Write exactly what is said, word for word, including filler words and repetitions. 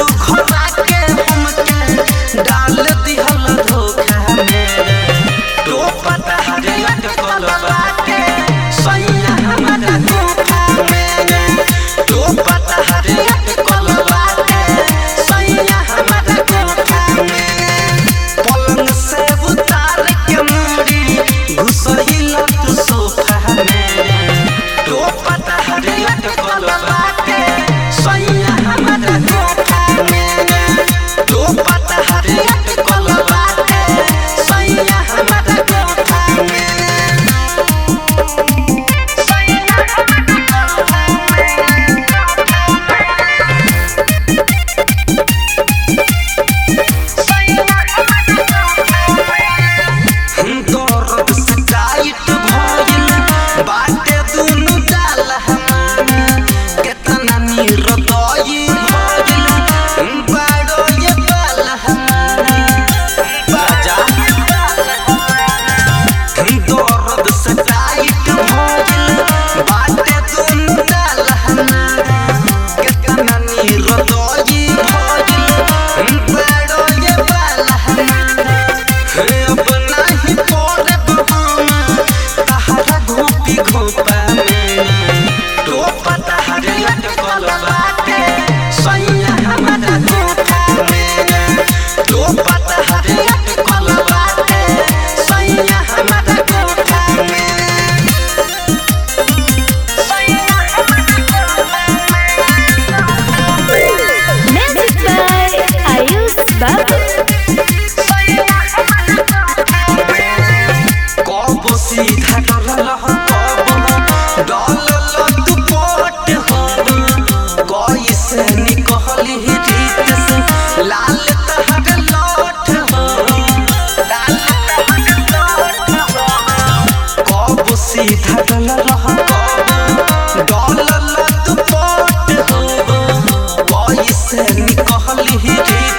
सुखरा के हमके डाल दिहल धोखा मेरे तो पता हरे अटकल बाटे सैया हमारा धोखा मेरे तो पता हरे अटकल बाटे सैया हमारा धोखा मेरे पलंग से उतार के मुड़ी घुसहिल तू सोफा मेरे तो पता हरे अटकल बाटे सैया हमारा धोखा मेरे तो पता हरे अटकल बाटे सैया हमारा धोखा मेरे दर्द से टाइट भइल बाटे दुनु डाल हमारा केतना निर्दयी भइल बाड़ो ये बाल हमारा राजा दर्द से टाइट भइल बाटे दुनु डाल हमारा केतना निर्दयी भइल बाड़ो ये बाल हमारा अब नहीं तोरे बहाना तहरा घोपी घोपा में तो पता हरे अटकल बाटे सैया हमारा धोखा में तो पता हरे अटकल बाटे सैया हमारा धोखा में Music by Ayush Babu. कब सीधा डलल कब डलल तू पट हो कैसे निकली रीत से लाल तहर लौट हो लाल तहर लौट हो कब सीधा डलल कब डलल तू पट हो कैसे निकली रीत